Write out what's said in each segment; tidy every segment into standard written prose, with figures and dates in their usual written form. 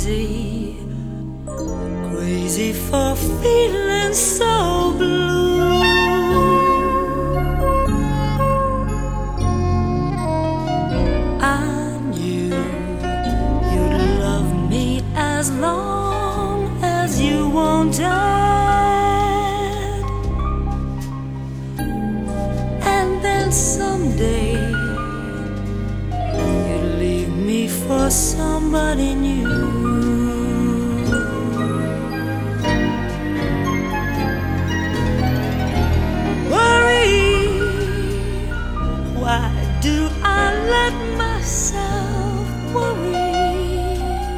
crazy, crazy for feeling so blue. I knew you'd love me as long as you wanted, and then someday you'd leave me for somebody new. Why do I let myself worry?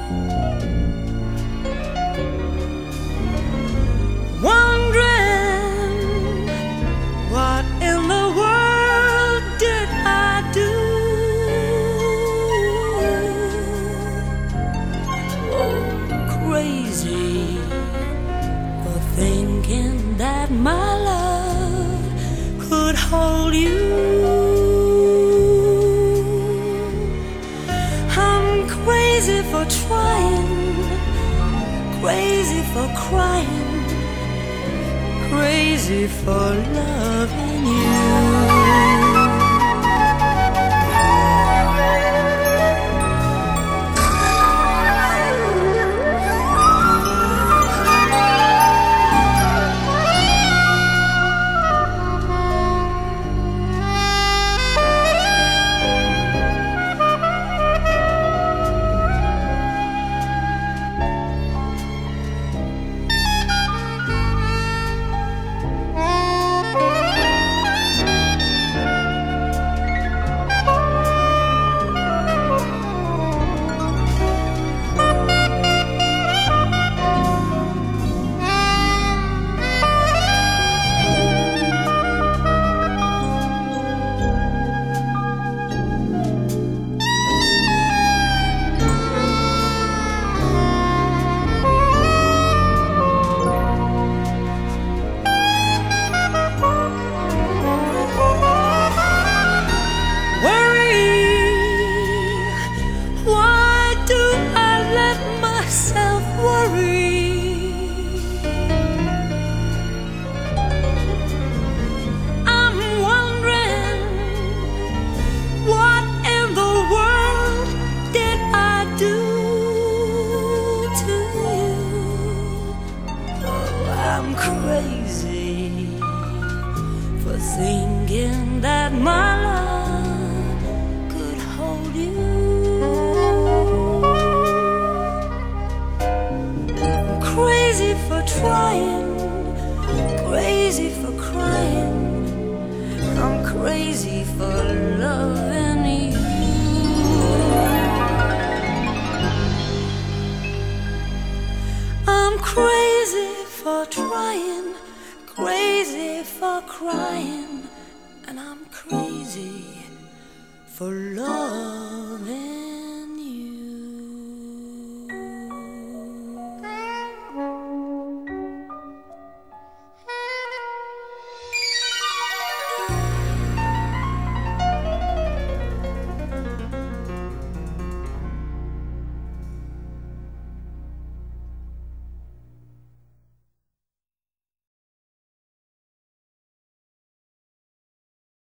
Wondering what in the world did I do? Oh, crazy for thinking that my love could hold you. Crazy for trying, crazy for crying, crazy for loving you. Crazy for thinking that my love could hold you. I'm crazy for trying, crazy for crying, I'm crazy for loving you. I'm crazy for trying, crazy for crying, and I'm crazy for love.